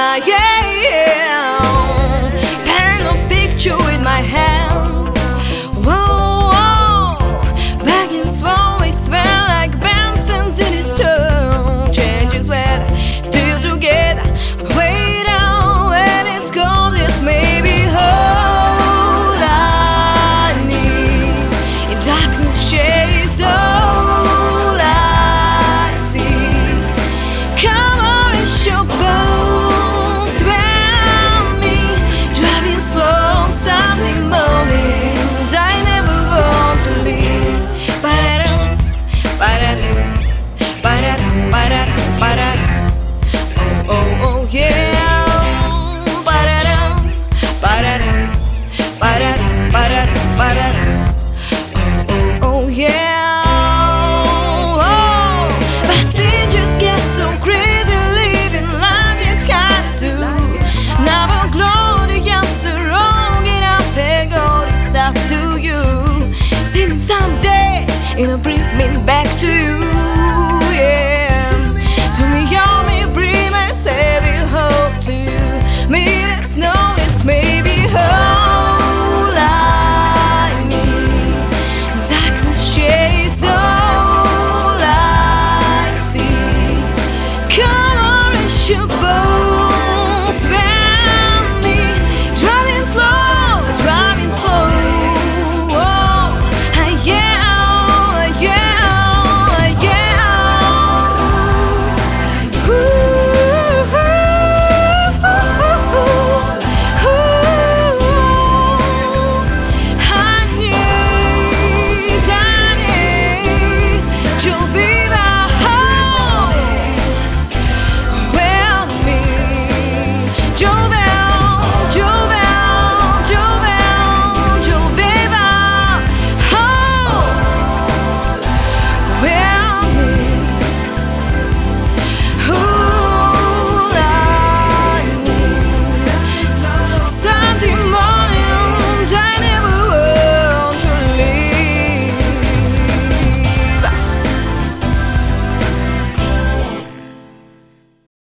yeah. Pen a picture with my hands. Whoa, whoa. Back in swamp, we smell like Benson's in his tone. Changes wet, still together. Way down when it's gone, this may be all I need. In darkness, shades all I see. Come on, it's your bones around me, driving slow, Sunday morning. I never want to leave. Ba-da-dum, ba-da-dum, ba-da-dum, ba-da-dum, ba-da-dum. Oh, oh, oh, yeah. Ba-da-dum, ba-da-dum, ba-da-dum, ba-da-dum, ba-da-dum. Oh, oh, oh, yeah. Oh, but it just gets so crazy living life, it's kinda do. Never glow the answer wrong, and I peg all it's up to you. Singing someday, it'll bring me back to you, yeah. To me, you're me, bring my saving hope to you. Me, that's no, it's maybe all I need. Darkness shades all I see. Come on, it's your bones around me, driving slow, driving slow. Oh, yeah, yeah, yeah. Ooh, ooh, honey, to viva home. Well, me, Joe.